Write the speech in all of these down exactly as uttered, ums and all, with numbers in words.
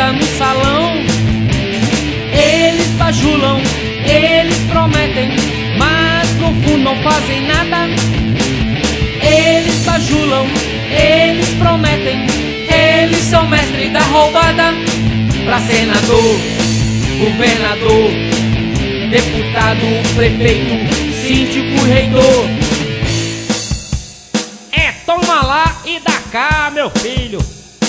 solta no salão. Eles bajulam, eles prometem, mas no fundo não fazem nada. Eles bajulam, eles prometem, eles são mestres da roubada. Pra senador, governador, deputado, prefeito, síndico, reitor. É toma lá e dá cá, meu filho.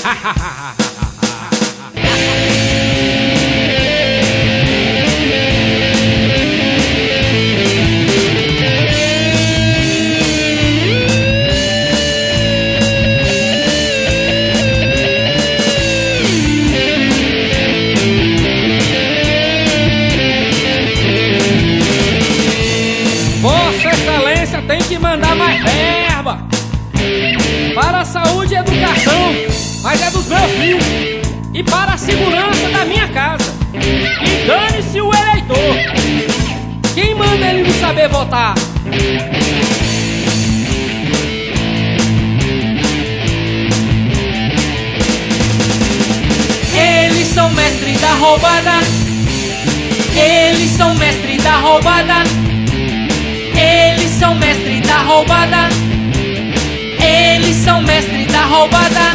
Vossa Excelência tem que mandar mais verba para a saúde e educação, mas é dos meus filhos, e para a segurança da minha casa. E dane-se o eleitor. Quem manda ele não saber votar? Eles são mestres da roubada. Eles são mestres da roubada. Eles são mestres da roubada. Eles são mestres da roubada.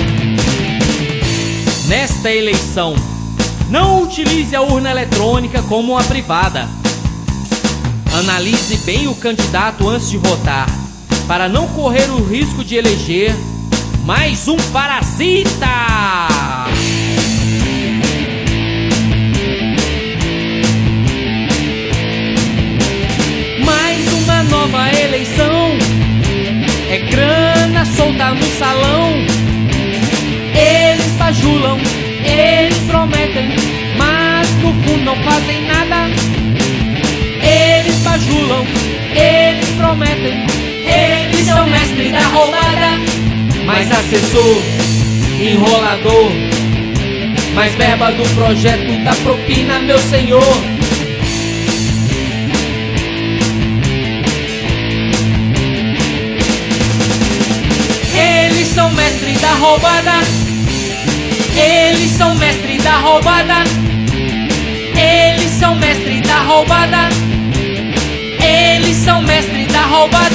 Nesta eleição, não utilize a urna eletrônica como uma privada. Analise bem o candidato antes de votar, para não correr o risco de eleger mais um parasita. Mais uma nova eleição. É grana solta no salão. Eles bajulam, eles prometem, mas no fundo não fazem nada. Eles bajulam, eles prometem, eles são mestres da roubada. Mais assessor, enrolador, mais verba do projeto da propina, meu senhor. Eles são mestres da roubada. Eles são mestres da roubada. Eles são mestres da roubada. Eles são mestres da roubada.